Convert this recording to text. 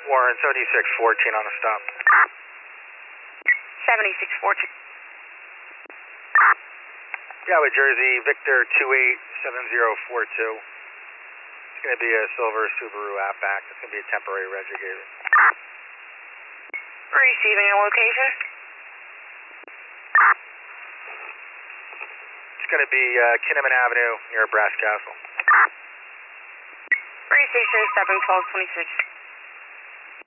Warren, 7614 on the stop. 7614. Yeah, with Jersey, Victor 287042. It's going to be a silver Subaru Outback. It's going to be a temporary registrator. Receiving a location. It's going to be Kinnaman Avenue near Brass Castle. Receiving 71226.